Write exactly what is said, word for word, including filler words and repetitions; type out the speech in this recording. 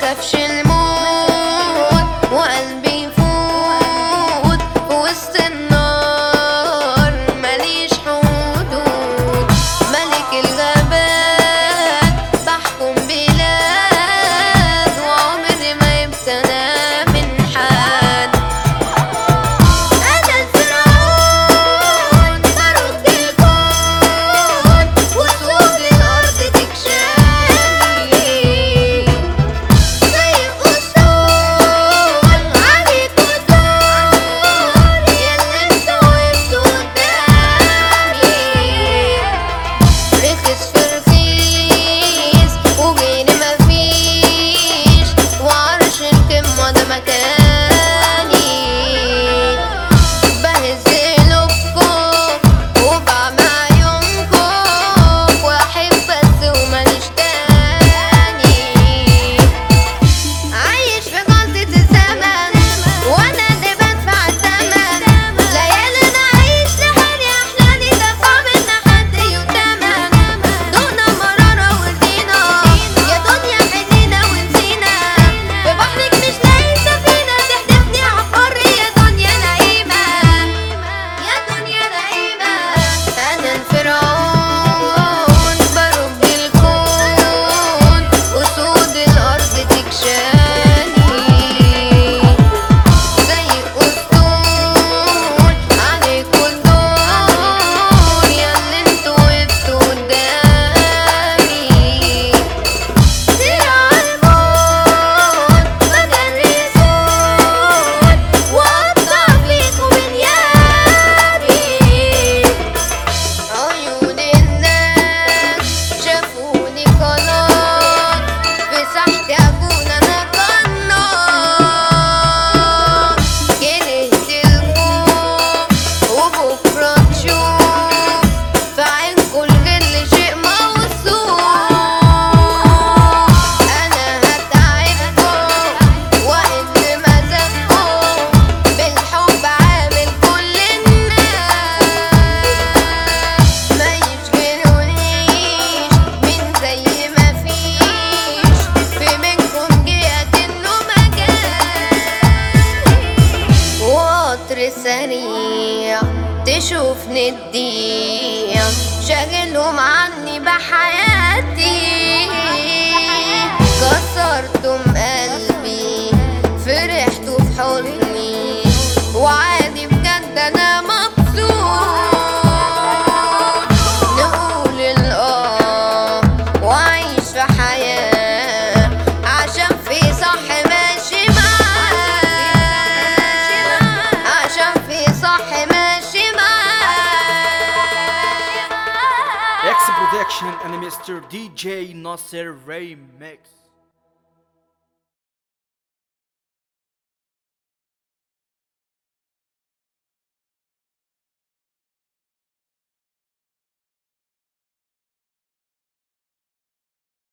خافش الموت وقلبي يفوت في وسط النار، ماليش حدود، ملك الغابات بحكم بلاد، وعمري ما يبتلى من حد. أنا الفرعون برد الكون، وسود الأرض تكشاني زي الأسطول، عليكوا دور ياللي انتوا وقفتوا قدامي. رخص في رخيص وغيري مفيش، وعرش القمة ده مكاني. بهز قلوبكم وبعمى عيونكم، واحب بس وماليش تاني. عايش في غلطة الزمن وانا اللي بدفع الثمن، ليالي انا عايش لحالي، احلالي دفع منها حد يتمن. دقنا مرارة ورضينا يا دنيا، حنينا ونسينا، في بحرك مش لاقي سفينة تحدفني عالبر. يا دنيا نعيمة يا دنيا نعيمة. أنا الفرعون برب الكون، وسود الأرض تكشاني زي الأسطول، عليكوا الدور ياللي انتوا وقفتوا قدامي. سير عالموت بجري صوت، وأقطع فيكوا بنيابي. عيون الناس شافوني خلاص، في ساحتي أكون أنا قناص. كرهت الخوف وبكرة تشوف في عينكوا الغل شيء موصوف. أنا هتعبكم وأقل مزاجكم، بالحب عامل كل الناس. ما يشغلونيش من زي ما فيش، في منكم جهة إنه مكاني. وقطر سريع تشوفني تضيع، شاغلهم عني بحياتي. كسرتم قلبي فرحتوا في حضني، وعادي بجد أنا مبسوط. نقول الآه وأعيش في حياة، عشان في صح ماشي معاه، عشان في صح ماشي معاه. X Production and Mister D J Nasser Remix.